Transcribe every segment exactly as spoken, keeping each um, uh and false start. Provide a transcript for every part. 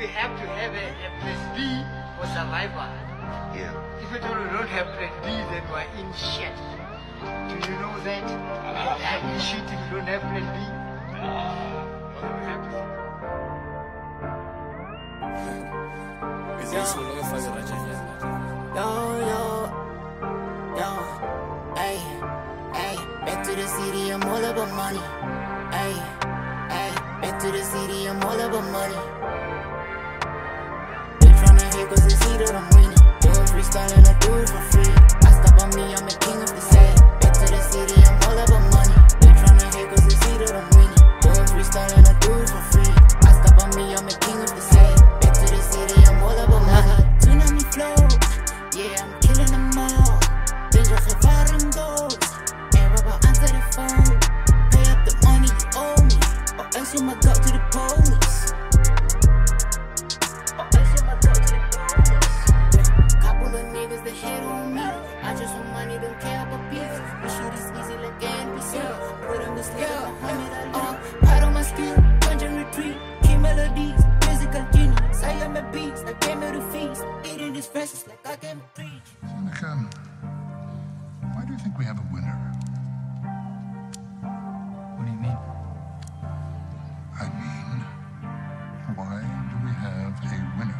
we have to have a, a plan B for survival. Yeah. If you don't, don't have plan B, then we're in shit. Do you know that? Uh, I'm in shit if you don't have plan B. Uh, Yo, yo, yo, ay, ay, back to the city, I'm all about money. Ay, ay, back to the city, I'm all about money. They tryna hate cause they see that I'm winning. They was freestyling, I do it for free. I stop on me, I'm a king of the set. Back to the city, I'm all about money. They tryna hate cause they see that I'm winning. They was freestyling, I do it for free. I stop on me, I'm a king of the set. Back to the city, I'm all about money. Tsunami flow. Yeah, I'm killing them all. They just have foreign goals. Everybody answer the phone. Pay up the money you owe me, or else you might go to the police. Or else you might go to the police. Yeah. Couple of niggas that hate on me. I just want money, don't care about beef. We shoot is easy like N P C. Put them to sleep like Muhammad Ali. Uh, Part of my skill, punch and retreat. Key melodies, musical genius. I am a beast, I came here to feast. Eating these verses like I came to preach. Seneca, why do you think we have a winner? What do you mean? I mean, why do we have a winner?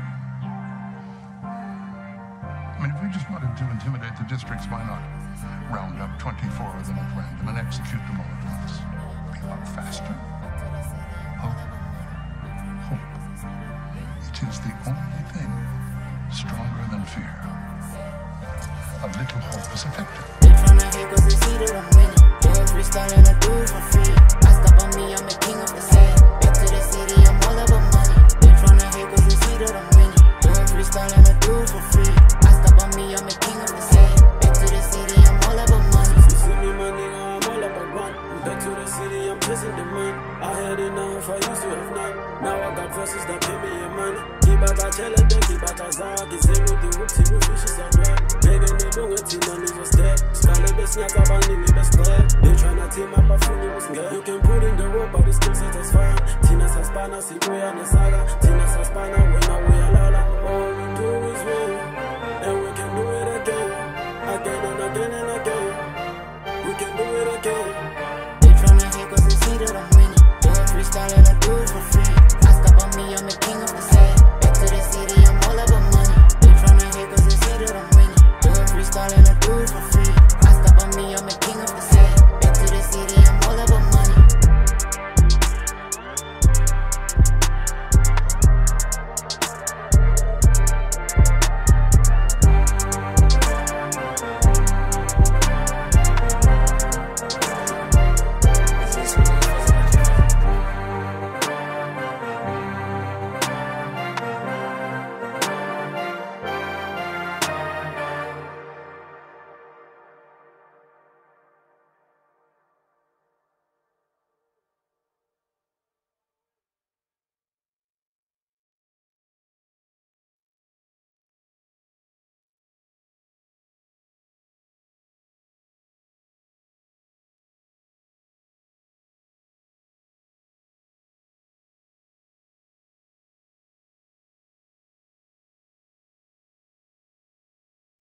I mean, if we just wanted to intimidate the districts, why not round up twenty-four of them at random and execute them all at once? Be a lot faster. Hope. Hope. It is the only thing stronger than fear. A little hope is effective. They tryna hate cause they see that I'm winning. They was freestyling, I do it for free. I stop on me, I'm a king of the set. Back to the city, I'm all about money. They tryna hate cause they see that I'm winning. They was freestyling, I do it for free. I stop on me, I'm a king of the set. Back to the city, I'm all about money. You see me, my nigga, I'm all about run. Back to the city, I'm chasing the man. I had enough, I used to have none. Now I got verses that pay me a money. Kibata chele de kibata zaki semu di wupsi wufishi sa rap. Nigga ni bunga tina ni was dead. Skale bes nyaka bani ni bes dead. They tryna team up a funi was good. You can put in the rope but the skill set is fine. Tina saspana si kuya na saga. Tina saspana wena wea lala. All we do is win, and we can do it again. Again and again and again. We can do it again. They tryna hate cause they see that I'm winning. They was freestyling, I do it for free.